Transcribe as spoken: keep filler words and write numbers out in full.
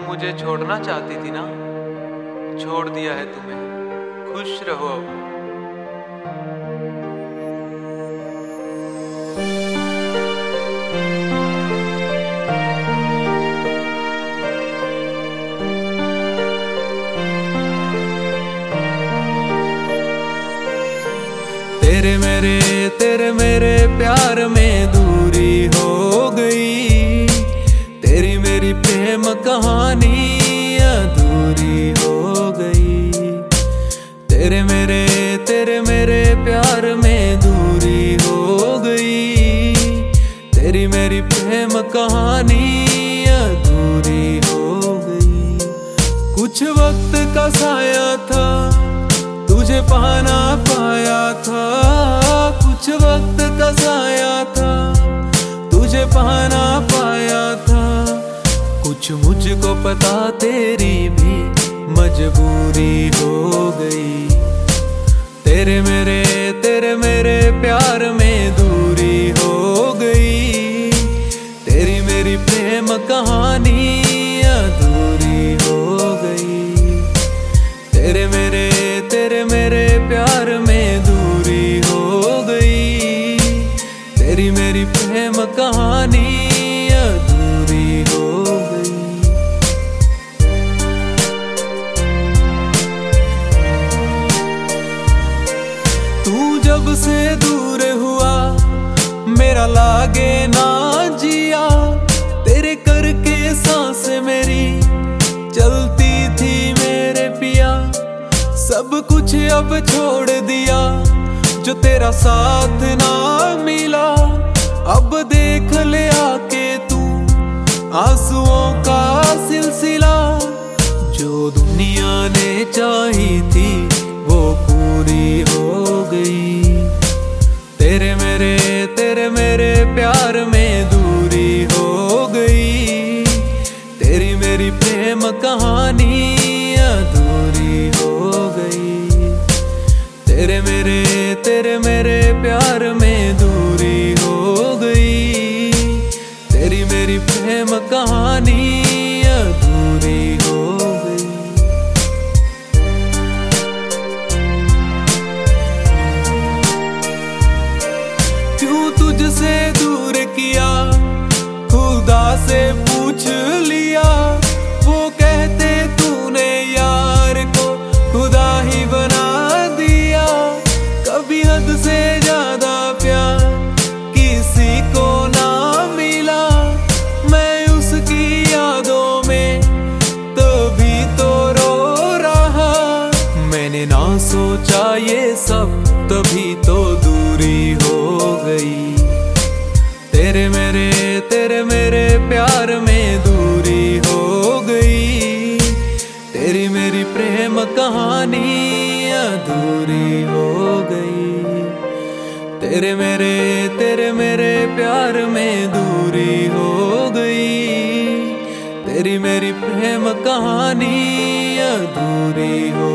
मुझे छोड़ना चाहती थी ना, छोड़ दिया है तुम्हें, खुश रहो अब। तेरे मेरे तेरे मेरे प्यार में दूरी हो गई, तेरी मेरी प्रेम कहानी अधूरी हो गई। तेरे मेरे तेरे मेरे प्यार में दूरी हो गई, तेरी मेरी प्रेम कहानी अधूरी हो गई। कुछ वक्त का साया था, तुझे पाना पाया था, कुछ वक्त का साया था, तुझे पाना पाया था। कुछ मुझको पता तेरी भी मजबूरी हो गई। तेरे मेरे तेरे मेरे प्यार में दूरी हो गई, तेरी मेरी प्रेम कहानी अधूरी हो गई। तेरे मेरे तेरे मेरे प्यार में दूरी हो गई, तेरी मेरी प्रेम कहानी अधूरी हो गई। तू जब से दूर हुआ मेरा लागे ना जिया, तेरे करके सांस मेरी चलती थी मेरे पिया। सब कुछ अब छोड़ दिया, जो तेरा साथ ना मिला। अब देख ले आके तू आंसुओं का सिलसिला, जो दुनिया ने चाही थी वो पूरी हो गई। तेरे मेरे तेरे मेरे प्यार में दूरी हो गई, तेरी मेरी प्रेम कहानी अधूरी हो गई। तेरे मेरे तेरे मेरे प्यार में दूरी हो गई, तेरी मेरी प्रेम कहानी अधूरी हो गई। क्यों तुझसे दूर किया, खुदा से पूछ लिया। वो कहते तूने यार को खुदा ही बना दिया। कभी हद से ज्यादा प्यार किसी को ना मिला। मैं उसकी यादों में तभी तो रो रहा। मैंने ना सोचा ये सब, तभी तो दूरी हो गई। तेरे मेरे तेरे मेरे प्यार में दूरी हो गई, तेरी मेरी प्रेम कहानी अधूरी हो गई। तेरे मेरे तेरे मेरे प्यार में दूरी हो गई, तेरी मेरी प्रेम कहानी अधूरी हो